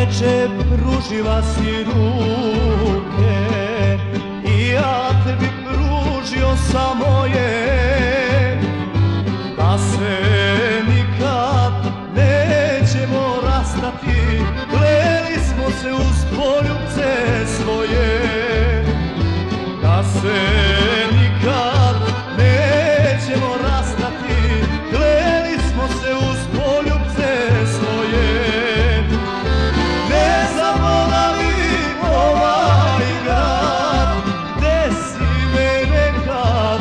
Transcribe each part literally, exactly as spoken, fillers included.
veče pružila si ruke i ja tebi pružio sam moje, da se nikad nećemo rastati, kleli smo se uz poljubce svoje, da se nikad nećemo rastati, kleli smo se uz poljubce svoje. Ne zaboravi ovaj grad gde si me nekad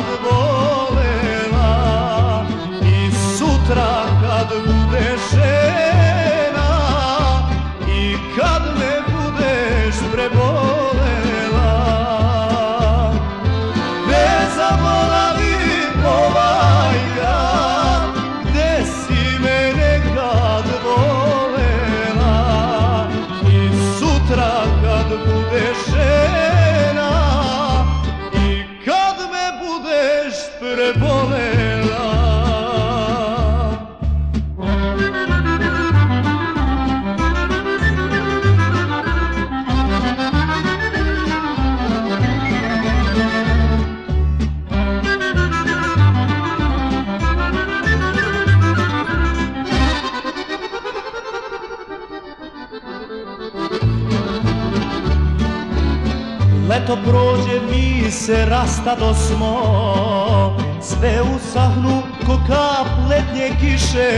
volela, i sutra kad budeš žena i kad me budeš prebolela. Ne zaboravi ovaj grad gde si me nekad volela, i sutra kad budeš žena i kad me budeš prebolela. Leto prođe, mi se rastadosmo, sve usahnu ko kap letnje kiše.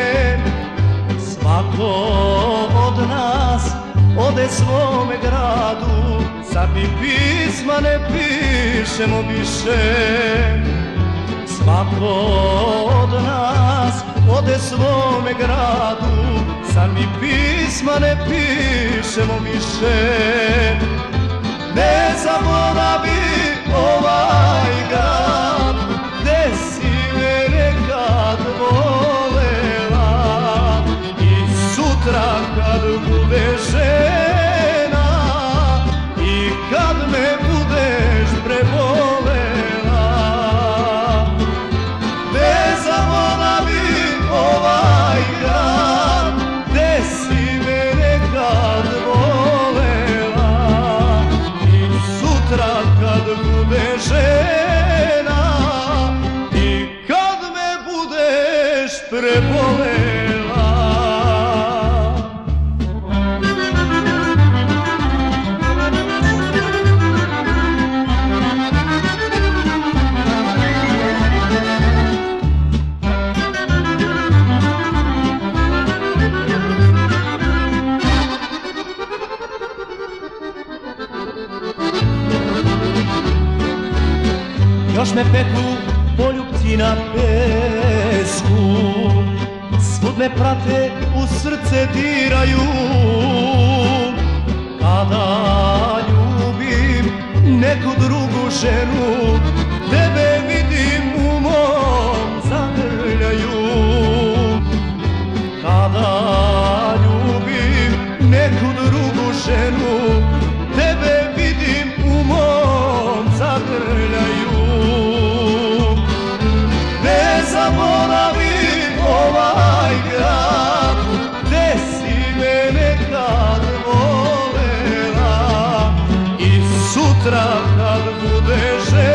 Svako od nas ode svome gradu, sad mi pisma ne pišemo više. Svako od nas ode svome gradu, sad mi pisma ne pišemo više. Ne zaboravi ovaj grad gde si me nekad volela, i sutra kad budeš žena i kad me budeš prebolela. Ne zaboravi ovaj grad gde si me nekad volela, sutra kad budeš žena i kad me budeš prebolela. Još me peku poljupci na pesku, svud me prate, u srce diraju. Kada ljubim neku drugu ženu, tebe vidim u mom zagrljaju. Kada ljubim neku drugu ženu, tebe vidim u mom zagrljaju. Ne zaboravi ovaj grad gde si me nekad volela, i sutra kad budeš žena